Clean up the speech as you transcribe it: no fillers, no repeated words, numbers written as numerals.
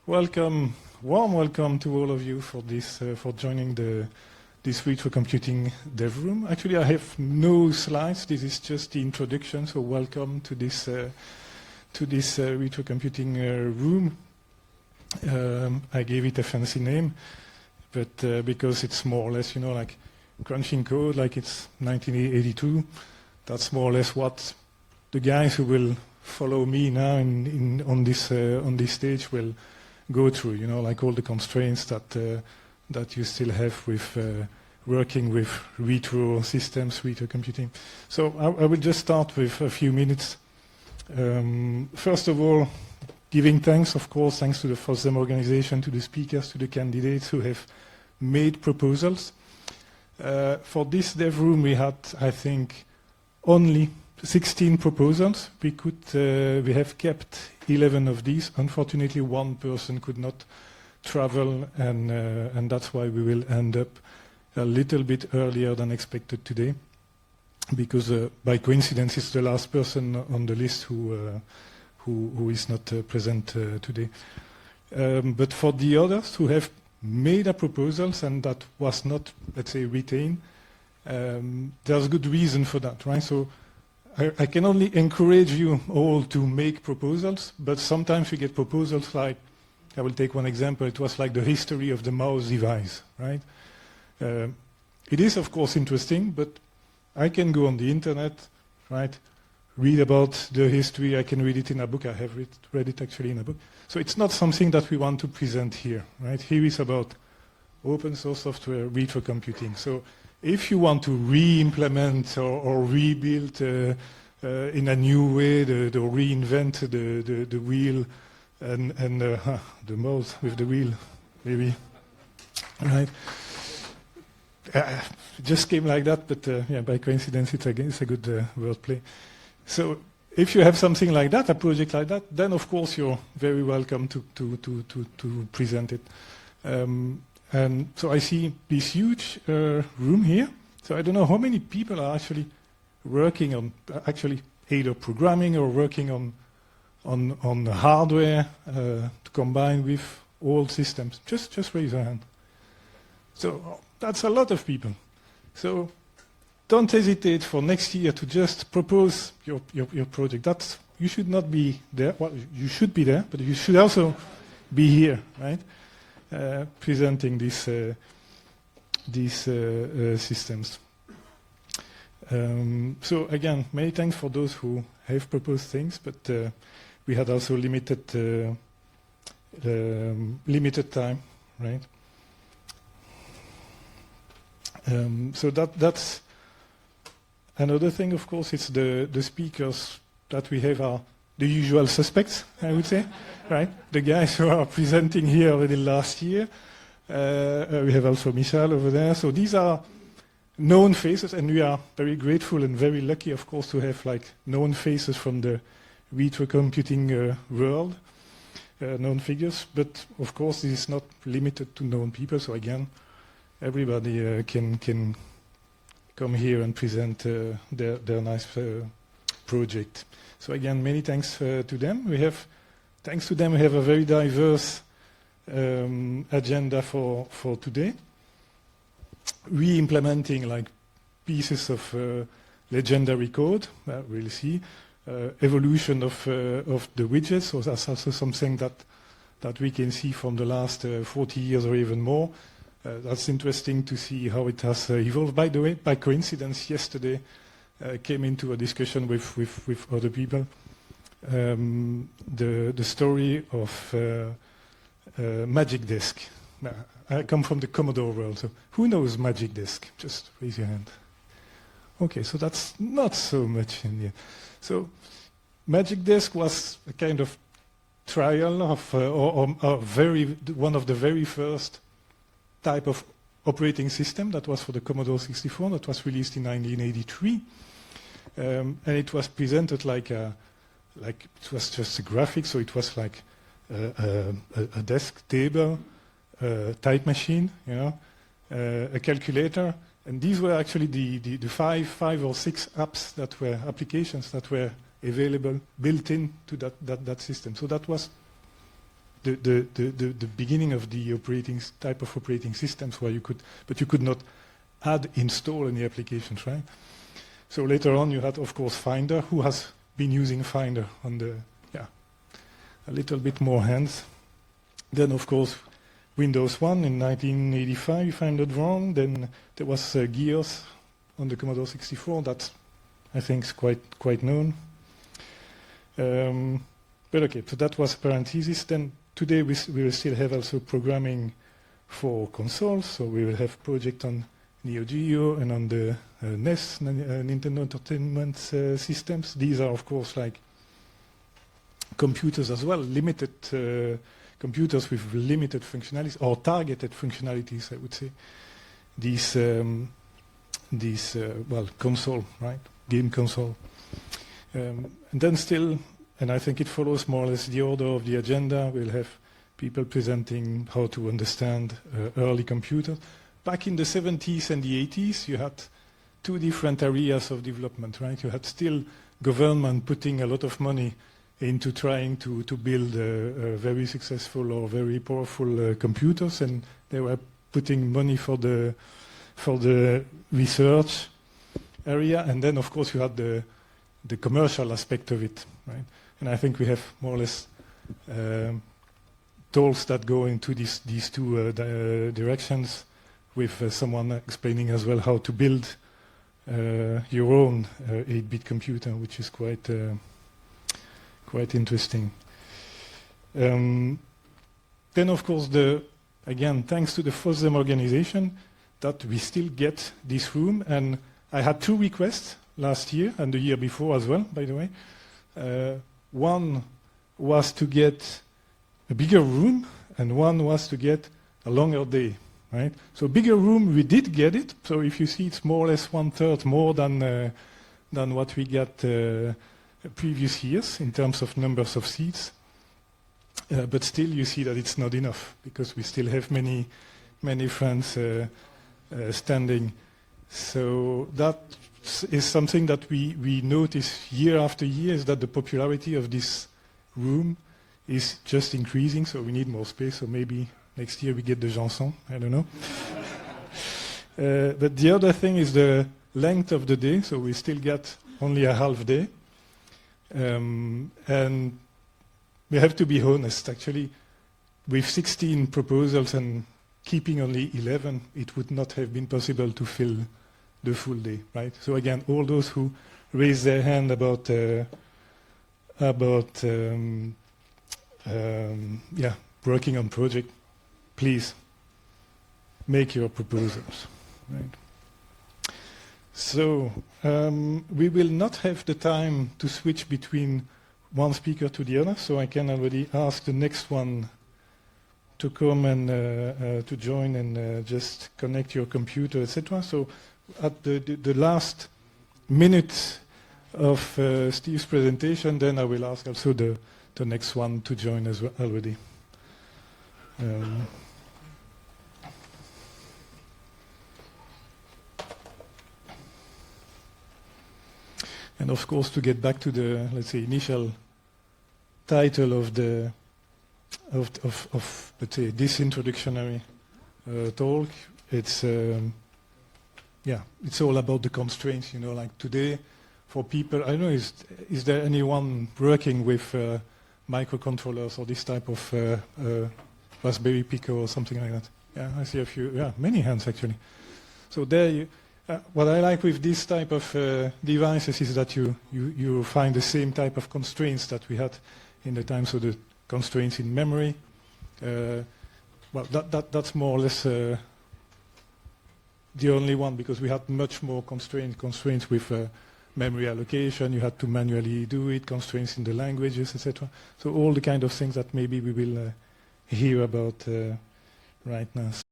Welcome, warm welcome to all of you for this, for joining this Retro Computing Dev Room. Actually, I have no slides. This is just the introduction. So welcome to this Retro Computing Room. I gave it a fancy name, but because it's more or less, like crunching code, like it's 1982. That's more or less what the guys who will follow me now on this stage will go through, like all the constraints that you still have with working with retro systems, retro computing. So I will just start with a few minutes. First of all, giving thanks, of course, thanks to the FOSDEM organization, to the speakers, to the candidates who have made proposals. For this dev room, we had, I think, only 16 proposals. We have kept 11 of these. Unfortunately, one person could not travel, and that's why we will end up a little bit earlier than expected today, because by coincidence, it's the last person on the list who is not present today. But for the others who have made a proposals and that was not, let's say, retained, there's good reason for that, right? So I can only encourage you all to make proposals, but sometimes we get proposals like, I will take one example, it was like the history of the mouse device, right? It is, of course, interesting, but I can go on the internet, right, read about the history, I can read it in a book, I have read it actually in a book. So it's not something that we want to present here, right? Here is about open source software, retro computing. So if you want to re-implement or rebuild in a new way, reinvent the wheel and the mouse with the wheel, maybe, right? It just came like that, but yeah, by coincidence, it's a good wordplay. So if you have something like that, a project like that, then of course you're very welcome to present it. And so I see this huge room here. So I don't know how many people are actually working on either programming or working on the hardware to combine with old systems. Just raise your hand. So that's a lot of people. So don't hesitate for next year to just propose your project. You should not be there. Well, you should be there, but you should also be here, right? Presenting these systems. So again, many thanks for those who have proposed things, but we had also limited time, right? So that's another thing. Of course, it's the speakers that we have are the usual suspects, I would say, right? The guys who are presenting here already last year. We have also Michal over there. So these are known faces, and we are very grateful and very lucky, of course, to have like known faces from the retro computing world, known figures. But of course, this is not limited to known people. So again, everybody can come here and present their nice project. So again, many thanks to them. Thanks to them, we have a very diverse agenda for today. Re-implementing like pieces of legendary code, we'll see. Evolution of the widgets, so that's also something that we can see from the last 40 years or even more. That's interesting to see how it has evolved. By the way, by coincidence, yesterday came into a discussion with other people. The story of Magic Disk. I come from the Commodore world, so who knows Magic Disk? Just raise your hand. Okay, so that's not so much in here. So Magic Disk was a kind of trial of one of the very first type of operating system that was for the Commodore 64 that was released in 1983, and it was presented like it was just a graphic, so it was like a desk table, a type machine, a calculator, and these were actually the five or six applications that were available built in to that system. So that was the beginning of the type of operating systems where you could not install any applications, right? So later on you had, of course, Finder. Who has been using Finder on the, a little bit more hands. Then, of course, Windows 1 in 1985, if I'm not wrong. Then there was Gears on the Commodore 64. That, I think, is quite known. But okay, so that was a parenthesis. Then today we will still have also programming for consoles. So we will have project on Neo Geo and on the NES, Nintendo Entertainment Systems. These are, of course, like computers as well, limited computers with limited functionalities or targeted functionalities, I would say. These console, right? Game console. And then still, and I think it follows more or less the order of the agenda, we'll have people presenting how to understand early computers. Back in the 70s and the 80s, you had two different areas of development, right? You had still government putting a lot of money into trying to build very successful or very powerful computers, and they were putting money for the research area. And then, of course, you had the commercial aspect of it, right? And I think we have more or less talks that go into these two directions, with someone explaining as well how to build your own 8-bit computer, which is quite interesting. Then, of course, again, thanks to the FOSDEM organization, that we still get this room. And I had two requests last year and the year before as well, by the way. One was to get a bigger room, and one was to get a longer day, right? So bigger room, we did get it. So if you see, it's more or less 1/3 more than what we got previous years in terms of numbers of seats. But still, you see that it's not enough, because we still have many friends standing. So that is something that we notice year after year, is that the popularity of this room is just increasing. So we need more space. So maybe next year we get the Janson. I don't know. But the other thing is the length of the day. So we still get only a half day. And we have to be honest, actually, with 16 proposals and keeping only 11, it would not have been possible to fill the full day, right? So again, all those who raise their hand about working on project, please make your proposals, right? So we will not have the time to switch between one speaker to the other, so I can already ask the next one to come and to join and just connect your computer, etc. So at the last minute of Steve's presentation, then I will ask also the next one to join as well already. And of course, to get back to the, let's say, initial title of let's say, this introductory talk, it's it's all about the constraints. You know, like today, for people, I don't know, is there anyone working with microcontrollers or this type of Raspberry Pico or something like that? Yeah, I see a few. Yeah, many hands actually. So there what I like with this type of devices is that you find the same type of constraints that we had in the time. So the constraints in memory. Well, that's more or less the only one, because we had much more constraints with memory allocation. You had to manually do it. Constraints in the languages, etc. So all the kind of things that maybe we will hear about right now.